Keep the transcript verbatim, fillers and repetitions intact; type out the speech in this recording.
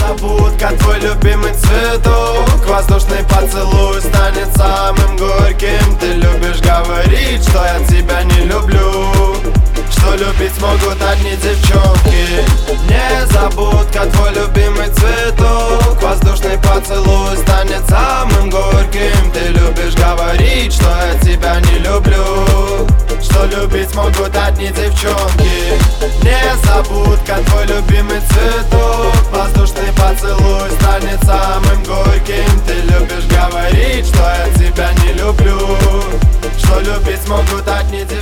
Незабудка, твой любимый цветок. Воздушный поцелуй станет самым горьким. Ты любишь говорить, что я тебя не люблю, что любить могут одни девчонки. Незабудка, твой любимый цветок. Воздушный поцелуй станет самым горьким. Ты любишь говорить, что я тебя не люблю, что любить могут одни девчонки. Незабудка, твой любимый цветок. Воздушный поцелуй станет самым горьким. Ты любишь говорить, что я тебя не люблю, что любить могут одни девчонки.